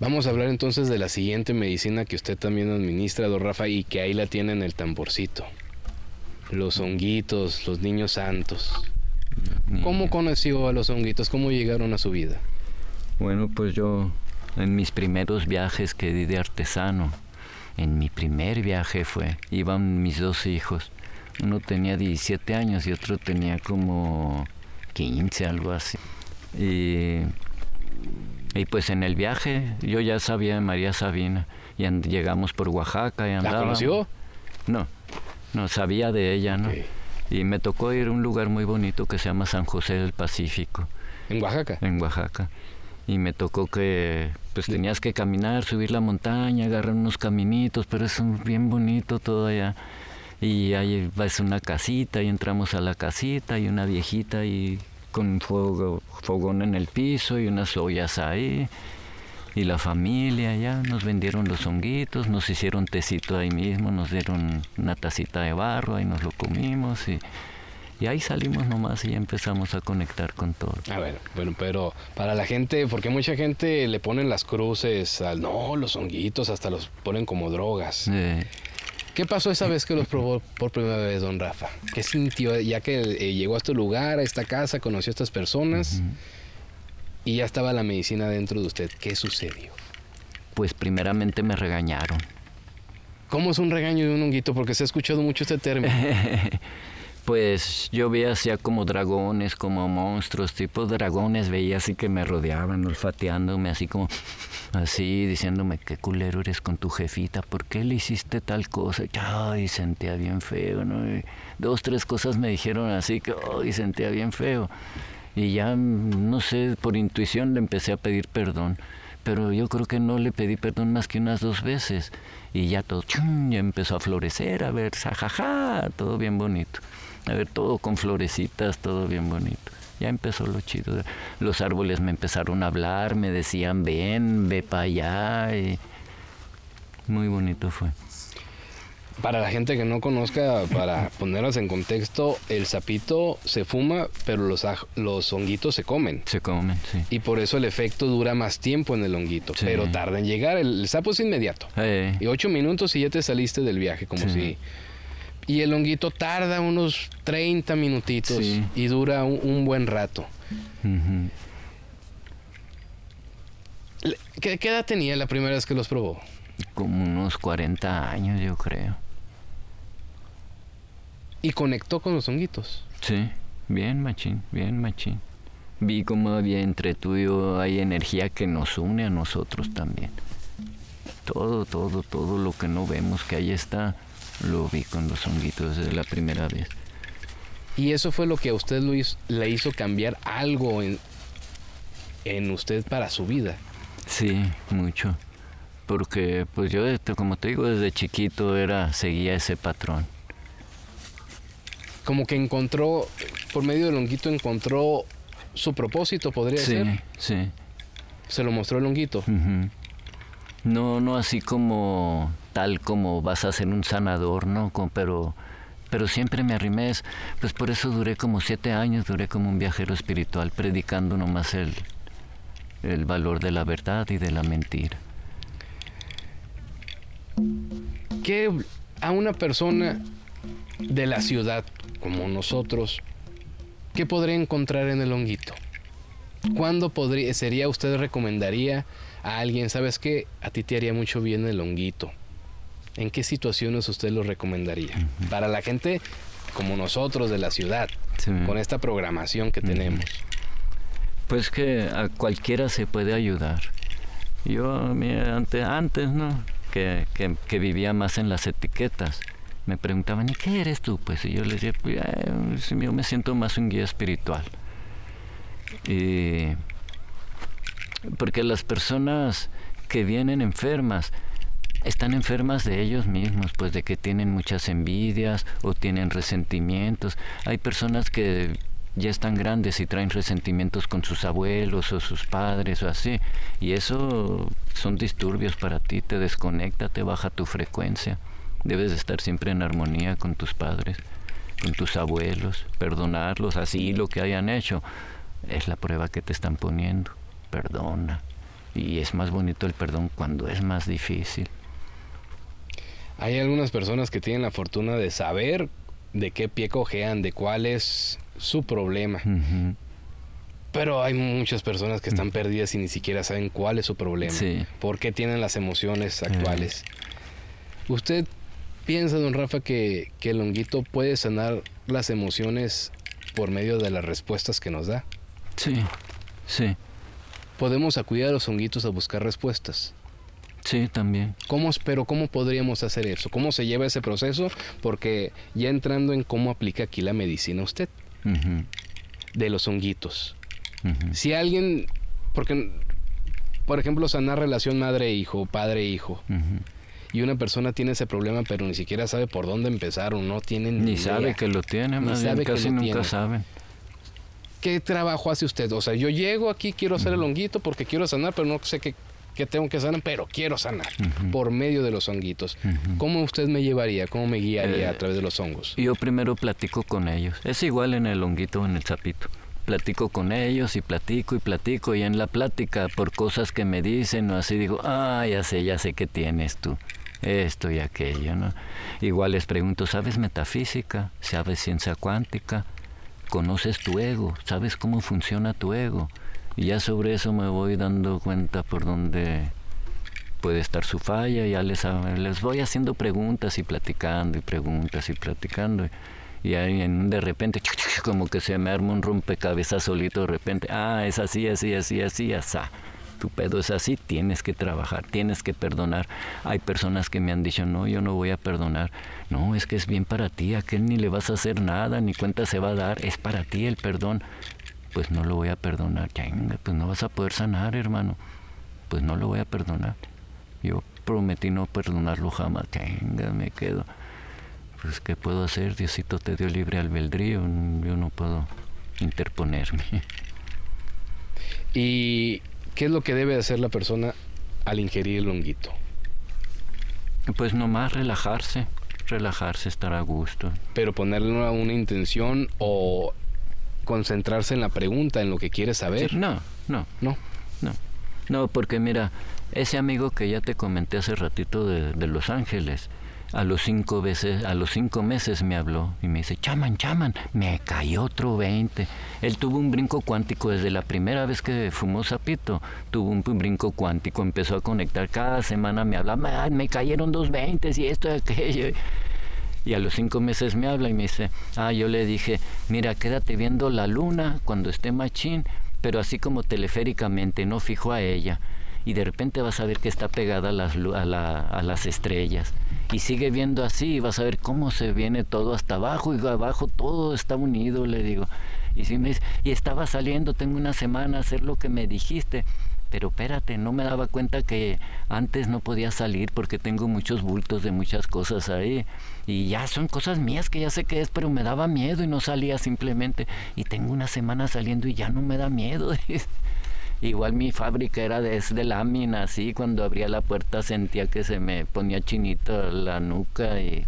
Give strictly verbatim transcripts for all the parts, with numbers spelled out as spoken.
Vamos a hablar entonces de la siguiente medicina que usted también administra, don Rafa, y que ahí la tiene en el tamborcito. Los honguitos, los niños santos. ¿Cómo conoció a los honguitos? ¿Cómo llegaron a su vida? Bueno, pues yo, en mis primeros viajes que di de artesano, en mi primer viaje fue, iban mis dos hijos. Uno tenía diecisiete años y otro tenía como quince, algo así. Y, y pues en el viaje yo ya sabía de María Sabina y and, llegamos por Oaxaca y andábamos. ¿La conoció? No, no sabía de ella, ¿no? Okay. Y me tocó ir a un lugar muy bonito que se llama San José del Pacífico. ¿En Oaxaca? En Oaxaca. Y me tocó que pues tenías que caminar, subir la montaña, agarrar unos caminitos, pero es bien bonito todo allá. Y ahí es una casita y entramos a la casita y una viejita y con fuego, fogón en el piso y unas ollas ahí. Y la familia ya nos vendieron los honguitos, nos hicieron tecito ahí mismo, nos dieron una tacita de barro, ahí nos lo comimos y... Y ahí salimos nomás y empezamos a conectar con todo. A ver, bueno, pero para la gente, porque mucha gente le ponen las cruces al, no, los honguitos, hasta los ponen como drogas. Eh. ¿Qué pasó esa vez que los probó por primera vez, don Rafa? ¿Qué sintió ya que eh, llegó a este lugar, a esta casa, conoció a estas personas uh-huh. y ya estaba la medicina dentro de usted? ¿Qué sucedió? Pues primeramente me regañaron. ¿Cómo es un regaño de un honguito? Porque se ha escuchado mucho este término. Pues yo veía así como dragones, como monstruos, tipo dragones, veía así que me rodeaban, olfateándome, así como, así, diciéndome, qué culero eres con tu jefita, ¿por qué le hiciste tal cosa? Ay, sentía bien feo, ¿no? Y dos, tres cosas me dijeron así que, ay, sentía bien feo. Y ya, no sé, por intuición le empecé a pedir perdón, pero yo creo que no le pedí perdón más que unas dos veces. Y ya todo, chum, ya empezó a florecer, a ver, jajaja, todo bien bonito. A ver, todo con florecitas, todo bien bonito. Ya empezó lo chido. Los árboles me empezaron a hablar, me decían, ven, ve para allá. Y muy bonito fue. Para la gente que no conozca, para ponerlos en contexto, el sapito se fuma, pero los, los honguitos se comen. Se comen, sí. Y por eso el efecto dura más tiempo en el honguito, sí. Pero tarda en llegar. El, el sapo es inmediato. Eh. Y ocho minutos y ya te saliste del viaje, como sí. si... Y el honguito tarda unos treinta minutitos sí. y dura un, un buen rato. Uh-huh. ¿Qué, ¿Qué edad tenía la primera vez que los probó? Como unos cuarenta años, yo creo. ¿Y conectó con los honguitos? Sí, bien machín, bien machín. Vi como había entre tú y yo hay energía que nos une a nosotros también. Todo, todo, todo lo que no vemos que ahí está... Lo vi con los honguitos desde la primera vez. ¿Y eso fue lo que a usted lo hizo, le hizo cambiar algo en, en usted para su vida? Sí, mucho. Porque pues yo, como te digo, desde chiquito era seguía ese patrón. Como que encontró, por medio del honguito encontró su propósito, podría sí, ser. Sí, sí. ¿Se lo mostró el honguito? Uh-huh. No, no así como... tal como vas a ser un sanador, ¿no? Como, pero, pero siempre me arrimé, pues por eso duré como siete años, duré como un viajero espiritual, predicando nomás el, el valor de la verdad y de la mentira. ¿Qué a una persona de la ciudad como nosotros, qué podría encontrar en el honguito? ¿Cuándo podría, sería usted recomendaría a alguien, sabes qué, a ti te haría mucho bien el honguito? ¿En qué situaciones usted lo recomendaría? Uh-huh. Para la gente como nosotros de la ciudad, sí. Con esta programación que uh-huh. tenemos. Pues que a cualquiera se puede ayudar. Yo, mira, antes, antes ¿no? Que, que, que vivía más en las etiquetas. Me preguntaban, ¿y qué eres tú? Pues y yo les decía, pues, eh, yo me siento más un guía espiritual. Y porque las personas que vienen enfermas están enfermas de ellos mismos, pues de que tienen muchas envidias o tienen resentimientos. Hay personas que ya están grandes y traen resentimientos con sus abuelos o sus padres o así, y eso son disturbios para ti, te desconecta, te baja tu frecuencia. Debes de estar siempre en armonía con tus padres, con tus abuelos, perdonarlos, así lo que hayan hecho es la prueba que te están poniendo. Perdona. Y es más bonito el perdón cuando es más difícil. Hay algunas personas que tienen la fortuna de saber de qué pie cojean, de cuál es su problema. Uh-huh. Pero hay muchas personas que están perdidas y ni siquiera saben cuál es su problema. Sí. ¿Por qué tienen las emociones actuales? Uh. ¿Usted piensa, don Rafa, que, que el honguito puede sanar las emociones por medio de las respuestas que nos da? Sí, sí. ¿Podemos acudir a los honguitos a buscar respuestas? Sí, también. ¿Cómo, pero cómo podríamos hacer eso? ¿Cómo se lleva ese proceso? Porque ya entrando en cómo aplica aquí la medicina usted, uh-huh. de los honguitos. Uh-huh. Si alguien, porque, por ejemplo, sanar relación madre-hijo, padre-hijo, uh-huh. y una persona tiene ese problema, pero ni siquiera sabe por dónde empezar o no tiene ni Ni idea. sabe que lo tiene, Ni más sabe bien, que casi lo nunca tiene. saben. ¿Qué trabajo hace usted? O sea, yo llego aquí, quiero hacer el honguito porque quiero sanar, pero no sé qué, qué tengo que sanar, pero quiero sanar Uh-huh. por medio de los honguitos. Uh-huh. ¿Cómo usted me llevaría? ¿Cómo me guiaría Eh, a través de los hongos? Yo primero platico con ellos. Es igual en el honguito o en el sapito. Platico con ellos y platico y platico, y en la plática, por cosas que me dicen o así, digo, ah, ya sé, ya sé qué tienes tú, esto y aquello, ¿no? Igual les pregunto, ¿sabes metafísica? ¿Sabes ciencia cuántica? ¿Conoces tu ego? ¿Sabes cómo funciona tu ego? Y ya sobre eso me voy dando cuenta por dónde puede estar su falla. Ya les, les voy haciendo preguntas y platicando y preguntas y platicando. Y ahí en, de repente, como que se me arma un rompecabezas solito de repente. Ah, es así, así, así, así, así. Tu pedo es así, tienes que trabajar, tienes que perdonar. Hay personas que me han dicho, no, yo no voy a perdonar. No, es que es bien para ti, a aquel ni le vas a hacer nada, ni cuenta se va a dar, es para ti el perdón. Pues no lo voy a perdonar. Chinga, pues no vas a poder sanar, hermano. Pues no lo voy a perdonar. Yo prometí no perdonarlo jamás. Chinga, me quedo. Pues, ¿qué puedo hacer? Diosito te dio libre albedrío, yo no puedo interponerme. ¿Y qué es lo que debe hacer la persona al ingerir el honguito? Pues nomás relajarse, relajarse, estar a gusto. Pero ponerle una, una intención o concentrarse en la pregunta, en lo que quiere saber. Sí, no, no, no, no, no, porque mira, ese amigo que ya te comenté hace ratito de, de Los Ángeles, a los cinco veces, a los cinco meses me habló y me dice, chaman, chaman, me cayó otro veinte. Él tuvo un brinco cuántico desde la primera vez que fumó sapito, tuvo un brinco cuántico, empezó a conectar, cada semana me hablaba, me cayeron dos veintes y esto y aquello. Y a los cinco meses me habla y me dice, ah, yo le dije, mira, quédate viendo la luna cuando esté machín, pero así como teleféricamente, no fijo a ella. Y de repente vas a ver que está pegada a las, a, la, a las estrellas. Y sigue viendo así y vas a ver cómo se viene todo hasta abajo, y abajo todo está unido, le digo. Y, si me dice, y estaba saliendo, tengo una semana a hacer lo que me dijiste. Pero espérate, no me daba cuenta que antes no podía salir porque tengo muchos bultos de muchas cosas ahí. Y ya son cosas mías que ya sé qué es, pero me daba miedo y no salía simplemente. Y tengo una semana saliendo y ya no me da miedo. Igual mi fábrica era de, de lámina, así, cuando abría la puerta sentía que se me ponía chinita la nuca y,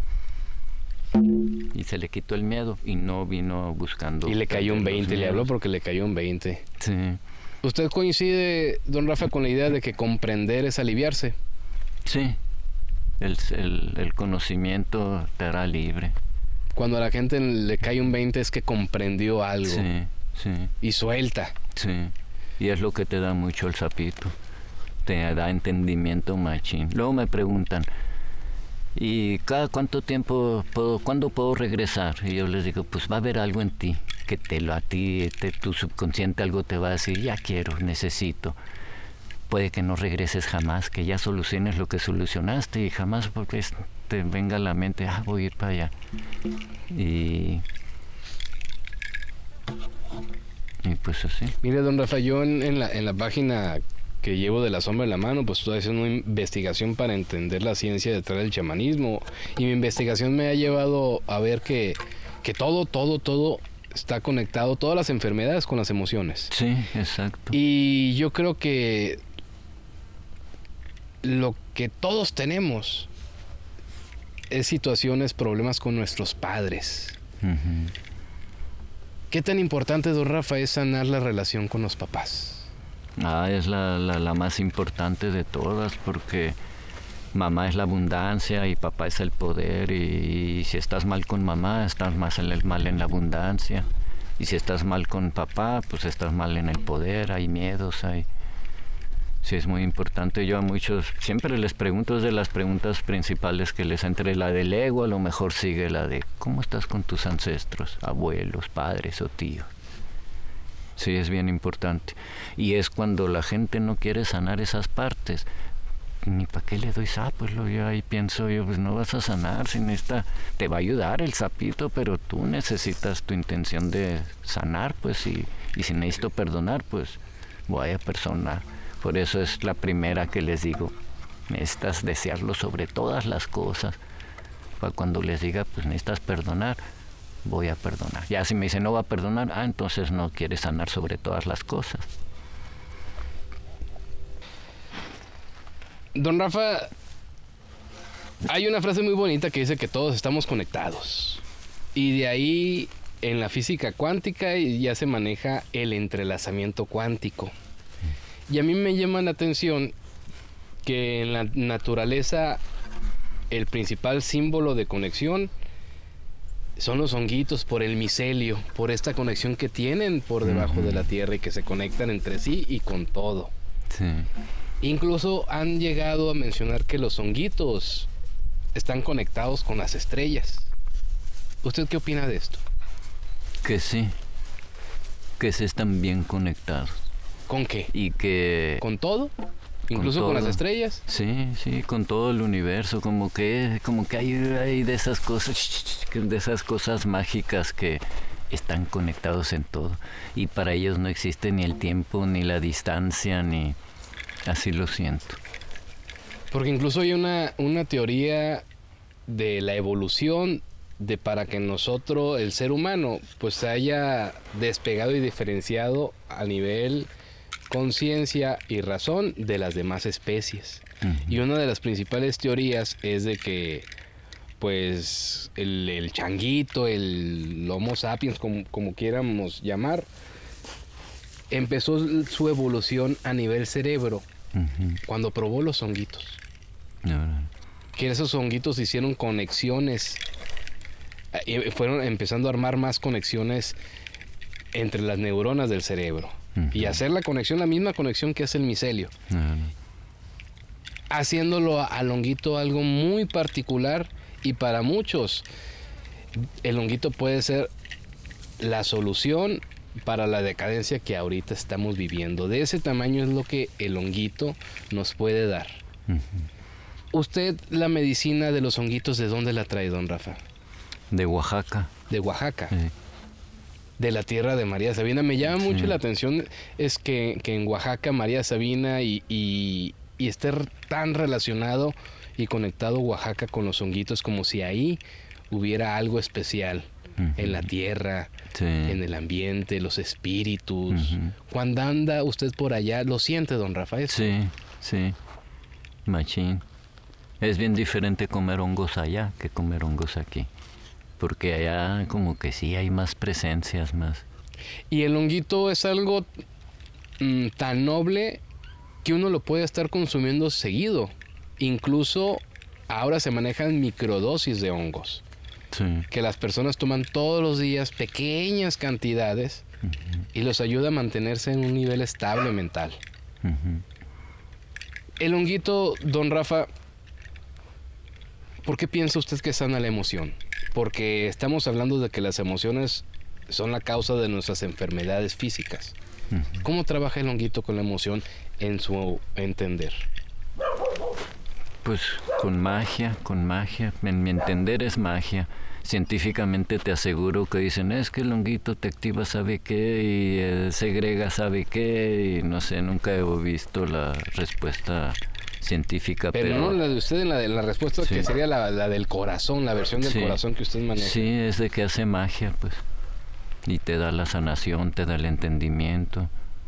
y se le quitó el miedo y no vino buscando. Y le cayó un veinte, le habló porque le cayó un veinte. Sí. ¿Usted coincide, don Rafa, con la idea de que comprender es aliviarse? Sí, el, el, el conocimiento te hará libre. Cuando a la gente le cae un veinte es que comprendió algo. Sí, sí. Y suelta. Sí. Y es lo que te da mucho el sapito. Te da entendimiento machín. Luego me preguntan, ¿y cada cuánto tiempo, puedo, cuándo puedo regresar? Y yo les digo, pues va a haber algo en ti, que te lo a ti, te, tu subconsciente algo te va a decir, ya quiero, necesito. Puede que no regreses jamás, que ya soluciones lo que solucionaste y jamás porque te venga a la mente, ah, voy a ir para allá. Y... Y pues así. Mire, don Rafa, yo en, en, la, en la página que llevo de la sombra en la mano, pues estoy haciendo una investigación para entender la ciencia detrás del chamanismo. Y mi investigación me ha llevado a ver que, que todo, todo, todo está conectado, todas las enfermedades con las emociones. Sí, exacto. Y yo creo que lo que todos tenemos es situaciones, problemas con nuestros padres. Uh-huh. ¿Qué tan importante, don Rafa, es sanar la relación con los papás? Ah, es la, la, la más importante de todas, porque mamá es la abundancia y papá es el poder, y, y si estás mal con mamá, estás más en el, mal en la abundancia, y si estás mal con papá, pues estás mal en el poder, hay miedos, hay... Sí, es muy importante. Yo a muchos siempre les pregunto, es de las preguntas principales que les entre la del ego, a lo mejor sigue la de ¿cómo estás con tus ancestros, abuelos, padres o tíos? Sí, es bien importante. Y es cuando la gente no quiere sanar esas partes. Ni para qué le doy sapo, lo yo ahí pienso yo, pues no vas a sanar, sin esta, te va a ayudar el sapito, pero tú necesitas tu intención de sanar, pues, y, y si necesito perdonar, pues voy a perdonar. Por eso es la primera que les digo, necesitas desearlo sobre todas las cosas. Para cuando les diga, pues necesitas perdonar, voy a perdonar. Ya si me dice no va a perdonar, ah, entonces no quiere sanar sobre todas las cosas. Don Rafa, hay una frase muy bonita que dice que todos estamos conectados. Y de ahí, en la física cuántica, ya se maneja el entrelazamiento cuántico. Y a mí me llama la atención que en la naturaleza el principal símbolo de conexión son los honguitos por el micelio, por esta conexión que tienen por debajo uh-huh. de la tierra y que se conectan entre sí y con todo. Sí. Incluso han llegado a mencionar que los honguitos están conectados con las estrellas. ¿Usted qué opina de esto? Que sí, que sí están bien conectados. ¿Con qué? Y que... ¿Con todo? ¿Incluso con, con las estrellas? Sí, sí, con todo el universo, como que, como que hay, hay de esas cosas, de esas cosas mágicas que están conectados en todo. Y para ellos no existe ni el tiempo, ni la distancia, ni... Así lo siento. Porque incluso hay una, una teoría de la evolución, de para que nosotros, el ser humano, pues se haya despegado y diferenciado a nivel conciencia y razón de las demás especies. Uh-huh. Y una de las principales teorías es de que pues el, el changuito, el Homo sapiens, como, como quieramos llamar, empezó su evolución a nivel cerebro uh-huh. cuando probó los honguitos. No, no. Que esos honguitos hicieron conexiones, eh, fueron empezando a armar más conexiones entre las neuronas del cerebro. Uh-huh. Y hacer la conexión, la misma conexión que hace el micelio. No, no. Haciéndolo al honguito algo muy particular, y para muchos el honguito puede ser la solución para la decadencia que ahorita estamos viviendo. De ese tamaño es lo que el honguito nos puede dar. Uh-huh. ¿Usted la medicina de los honguitos de dónde la trae, don Rafa? De Oaxaca. De Oaxaca. Sí. De la tierra de María Sabina. Me llama Sí. mucho la atención es que, que en Oaxaca María Sabina y, y, y esté tan relacionado y conectado Oaxaca con los honguitos, como si ahí hubiera algo especial uh-huh. en la tierra, sí. en el ambiente, los espíritus. Uh-huh. Cuando anda usted por allá, ¿lo siente, don Rafael? Sí, sí, machín. Es bien diferente comer hongos allá que comer hongos aquí. Porque allá como que sí hay más presencias, más. Y el honguito es algo mmm, tan noble que uno lo puede estar consumiendo seguido. Incluso ahora se manejan microdosis de hongos. Sí. Que las personas toman todos los días pequeñas cantidades uh-huh. y los ayuda a mantenerse en un nivel estable mental. Uh-huh. El honguito, don Rafa, ¿por qué piensa usted que sana la emoción? Porque estamos hablando de que las emociones son la causa de nuestras enfermedades físicas. Uh-huh. ¿Cómo trabaja el honguito con la emoción en su entender? Pues con magia, con magia. En mi entender es magia. Científicamente te aseguro que dicen, es que el honguito te activa sabe qué y eh, segrega sabe qué, y no sé, nunca he visto la respuesta científica. Pero, pero no la de usted, en la, de la respuesta sí. que sería la, la del corazón, la versión del sí. corazón que usted maneja. Sí, es de que hace magia, pues. Y te da la sanación, te da el entendimiento.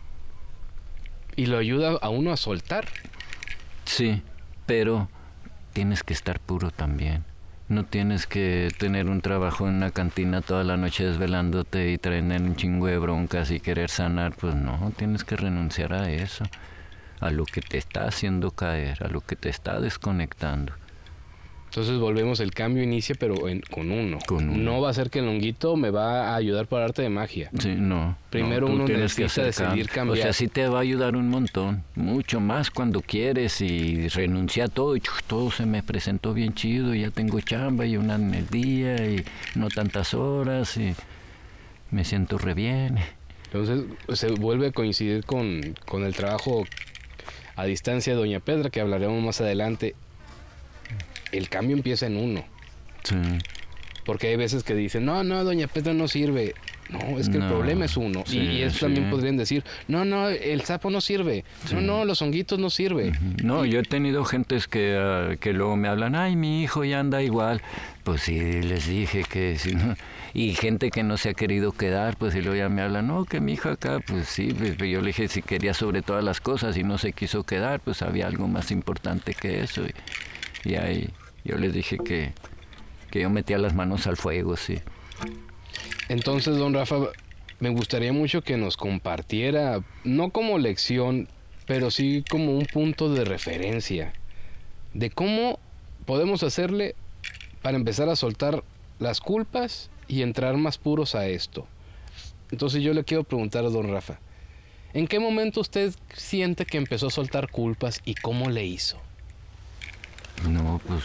Y lo ayuda a uno a soltar. Sí, pero tienes que estar puro también. No tienes que tener un trabajo en una cantina toda la noche desvelándote y traer un chingo de broncas y querer sanar. Pues no, tienes que renunciar a eso, a lo que te está haciendo caer, a lo que te está desconectando. Entonces volvemos, el cambio inicia, pero en, con, uno. con uno. No va a ser que el honguito me va a ayudar por arte de magia. Sí, no. Primero no, uno tienes que necesita decidir cambiar. O sea, sí te va a ayudar un montón, mucho más cuando quieres y renuncia a todo. Y todo se me presentó bien chido, y ya tengo chamba y una en el día y no tantas horas y me siento re bien. Entonces se vuelve a coincidir con, con el trabajo a distancia de Doña Petra, que hablaremos más adelante. El cambio empieza en uno. Sí. Porque hay veces que dicen, no, no, Doña Petra no sirve. No, es que no, el problema es uno. Sí, y, y eso sí. También podrían decir, no, no, el sapo no sirve. Sí. No, no, los honguitos no sirve. Uh-huh. No, y... yo he tenido gentes que, uh, que luego me hablan, ay, mi hijo ya anda igual. Pues sí, les dije que si no... Y gente que no se ha querido quedar, pues y luego ya me hablan, no, que mi hijo acá, pues sí, pues yo le dije si quería sobre todas las cosas y no se quiso quedar, pues había algo más importante que eso. Y, y ahí yo les dije que, que yo metía las manos al fuego, sí. Entonces, don Rafa, me gustaría mucho que nos compartiera, no como lección, pero sí como un punto de referencia, de cómo podemos hacerle para empezar a soltar las culpas y entrar más puros a esto. Entonces yo le quiero preguntar a don Rafa, ¿en qué momento usted siente que empezó a soltar culpas y cómo le hizo? No, pues...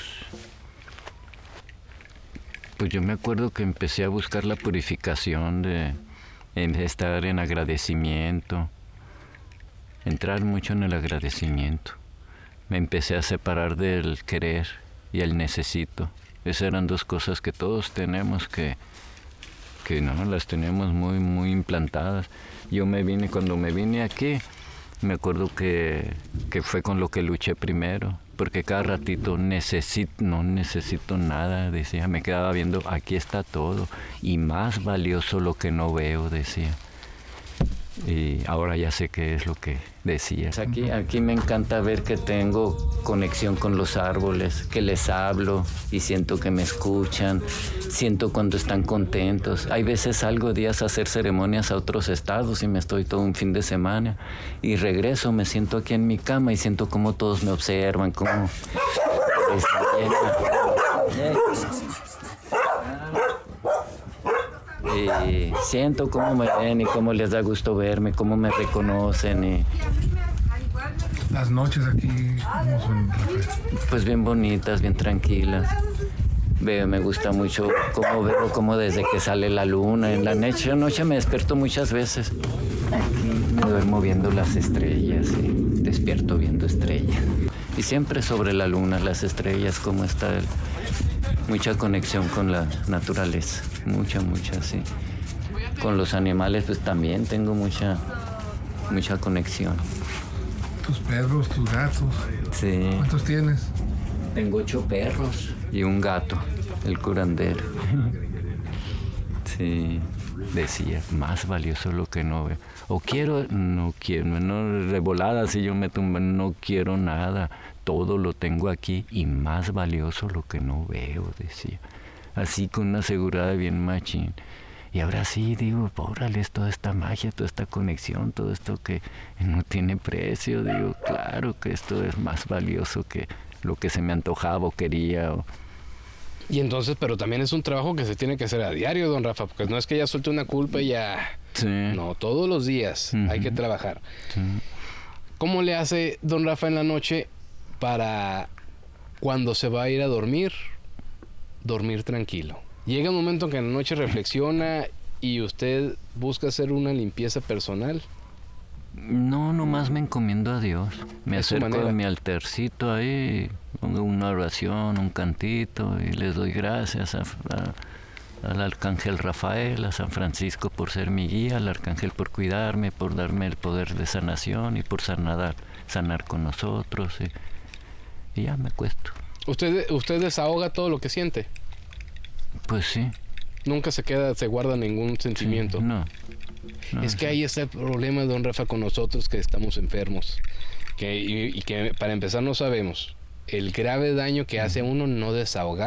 Pues yo me acuerdo que empecé a buscar la purificación de, de estar en agradecimiento, entrar mucho en el agradecimiento. Me empecé a separar del querer y el necesito. Esas eran dos cosas que todos tenemos que, que no, las tenemos muy, muy implantadas. Yo me vine, cuando me vine aquí, me acuerdo que, que fue con lo que luché primero, porque cada ratito necesito, no necesito nada, decía, me quedaba viendo, aquí está todo, y más valioso lo que no veo, decía. Y ahora ya sé qué es lo que decía. Aquí, aquí me encanta ver que tengo conexión con los árboles, que les hablo y siento que me escuchan, siento cuando están contentos. Hay veces salgo días a hacer ceremonias a otros estados y me estoy todo un fin de semana y regreso, me siento aquí en mi cama y siento como todos me observan, como... Y siento cómo me ven y cómo les da gusto verme, cómo me reconocen. Y... Las noches aquí, ¿cómo son? Pues bien bonitas, bien tranquilas. Veo, me gusta mucho cómo veo, cómo desde que sale la luna. En la noche, noche me despierto muchas veces. Me duermo viendo las estrellas y despierto viendo estrellas. Y siempre sobre la luna, las estrellas, cómo está el... Mucha conexión con la naturaleza, mucha, mucha, sí. Con los animales, pues también tengo mucha, mucha conexión. ¿Tus perros, tus gatos? Sí. ¿Cuántos tienes? Tengo ocho perros y un gato, el curandero. Sí, decía, más valioso lo que no veo. O quiero, no quiero, no, de volada si yo me tumbo, no quiero nada. Todo lo tengo aquí y más valioso lo que no veo, decía. Así con una seguridad bien machín. Y ahora sí, digo, órale, toda esta magia, toda esta conexión, todo esto que no tiene precio. Digo, claro que esto es más valioso que lo que se me antojaba o quería. O... Y entonces, pero también es un trabajo que se tiene que hacer a diario, don Rafa, porque no es que ya suelte una culpa y ya... Sí. No, todos los días uh-huh. hay que trabajar. Sí. ¿Cómo le hace don Rafa en la noche para cuando se va a ir a dormir, dormir tranquilo? Llega un momento en que en la noche reflexiona y usted busca hacer una limpieza personal. No, nomás me encomiendo a Dios. Me ¿Es su acerco manera? a mi altarcito ahí, pongo una oración, un cantito y les doy gracias a, a, al Arcángel Rafael, a San Francisco por ser mi guía, al Arcángel por cuidarme, por darme el poder de sanación y por sanar, sanar con nosotros. Y, y ya me acuesto. ¿Usted, usted desahoga todo lo que siente? Pues sí. Nunca se queda, se guarda ningún sentimiento. Sí, no. No, es que sí. ahí está el problema, don Rafa, con nosotros que estamos enfermos. Que, y, y que para empezar no sabemos el grave daño que hace a uno no desahogar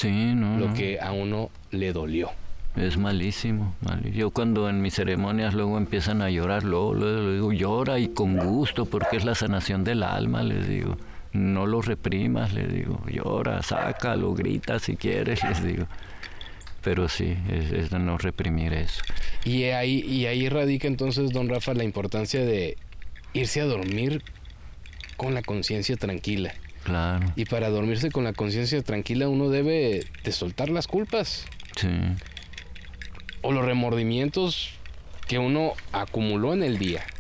Sí, no, lo no. que a uno le dolió. Es malísimo, malísimo. Yo cuando en mis ceremonias luego empiezan a llorar, luego, luego les digo, llora y con gusto, porque es la sanación del alma, les digo. No lo reprimas, les digo. Llora, sácalo, grita si quieres, les digo. Pero sí, es, es de no reprimir eso. Y ahí, y ahí radica entonces, don Rafa, la importancia de irse a dormir con la conciencia tranquila. Claro. Y para dormirse con la conciencia tranquila uno debe de soltar las culpas. Sí. O los remordimientos que uno acumuló en el día.